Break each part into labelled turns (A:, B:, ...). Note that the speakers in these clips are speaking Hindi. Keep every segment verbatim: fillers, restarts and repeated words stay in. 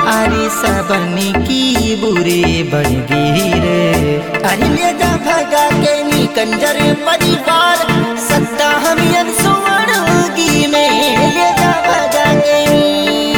A: अरे सबनी की बुरे बन गिरे। अरे ले जा भगा के नी कंजर परिवार सत्ता हम सुवर्गी में ले जा भगा के नी।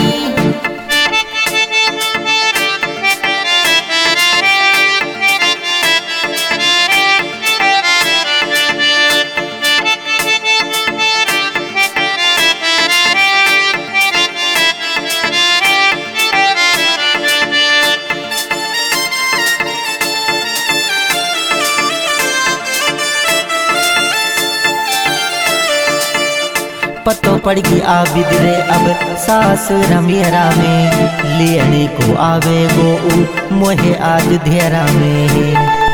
A: पतो पड़ गई आबिद रे अब सास रमियरा में लेने को आवे वो मोहे आज धेरा में।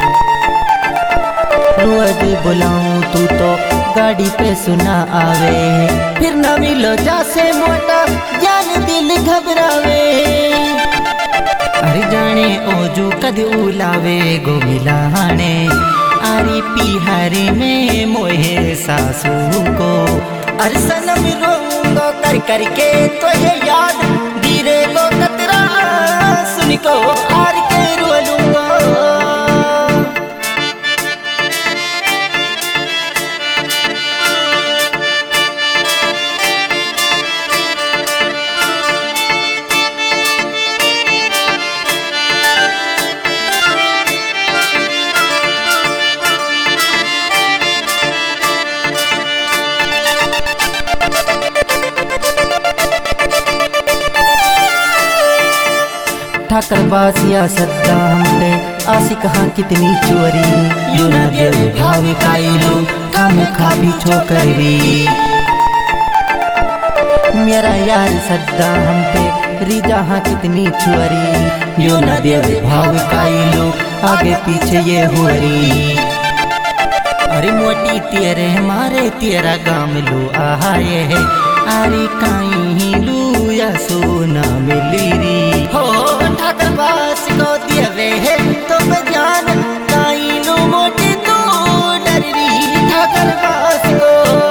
A: रोज बुलाऊं तू तो गाड़ी पे सुना आवे फिर ना मिलो जासे मोटा जान दिल घबरावे। अरे जाने ओजू कद उलावे गो मिलाने आरी पिहारी में मोहे सासू को। अरे सनम रोऊंगा कर करके तो ये याद धीरे को कतरा सुन को हार के रो लूंगा। ठाकर बासिया सद्दा हम पे आसी कहाँ कितनी चोरी यू न दे भाव काइलो काम खाबी छोकरी। मेरा यार सद्दा हम पे रिजा हाँ कितनी चोरी यू न दे भाव काइलो आगे पीछे ये हुरी। अरे मोटी तेरे मारे तेरा गाम लो आए है अरे काई लू या सोना मिली री हो। ठाकर बास को दिए है तो बजान काई लू मोटी तो डर री ठाकर बास को।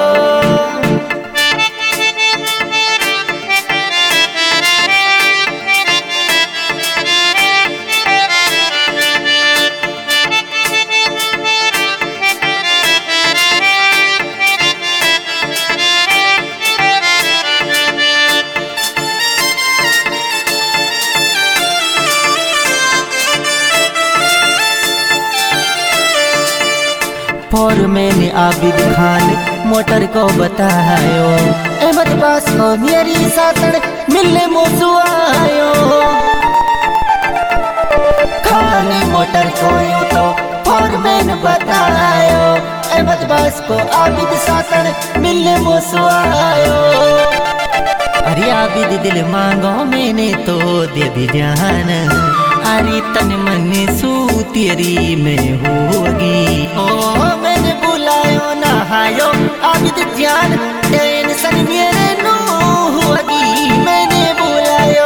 A: और मैंने आबिद खान मोटर को बतायो अहमद बास को मेरी सासड़ मिलने मोसू आयो। खान मोटर को यूं तो और मैंने बतायो अहमद बास को आबिद सासड़ मिलने मोसू आयो। अरे आबिद दिल मांगो मैंने तो दे दी जान अरे तन मन सू तेरी में होगी। ओ मैंने बुलायो नहायो आबिद जान टेंशन मेरे नो होगी मैंने बुलायो।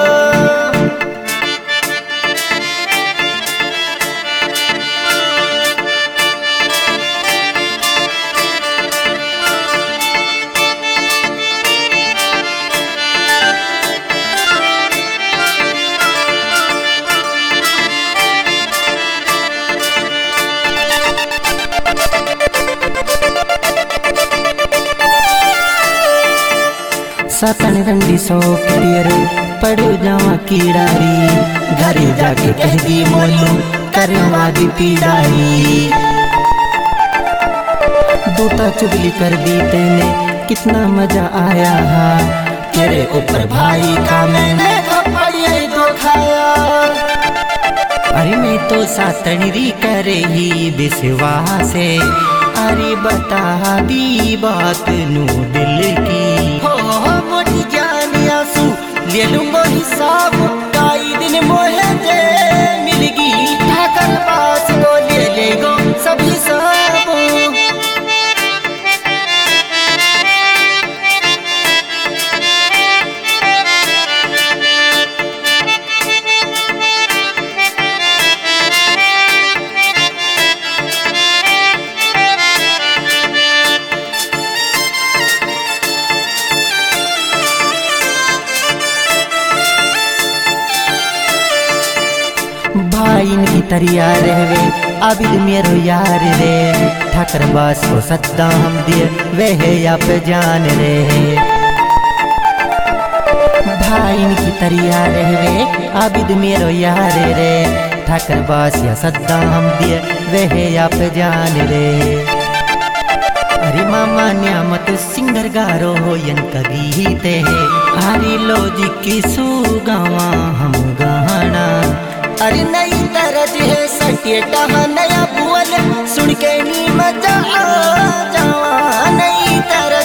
A: सातन रंडी सौ पियर पड़ो जावा कीड़ारी घरे जाके कह दी मोलू करवा दी पीड़ाई। दूता चुगली कर दी तेने कितना मजा आया हा तेरे ऊपर भाई का मैंने तो खाया। अरे मैं तो सातनी करे ही विश्वास से अरे बता दी बात नू दिल की हो मोटी जान आंसू ले लूंगा हिसाब काई दिन मोहे दे मिलगी ठाकर पास को ले लेगो सब हिसाब। भाई इनकी तरिया रहवे आबिद मेरो यार रे ठाकर बास को सद्दा हम दिए वे है आप जान रे भाई इनकी तरिया रहवे आबिद मेरो यार रे ठाकर बास या सद्दा हम दिए वे है आप जान रे अरे मामा न्यामत सिंगर गारो हो यन कगीते है हरी लोजी की सुगावा हम गाना अरे नई तरज है सटेटा नया बुअल सुन के नी मजा आ जावा नई तरज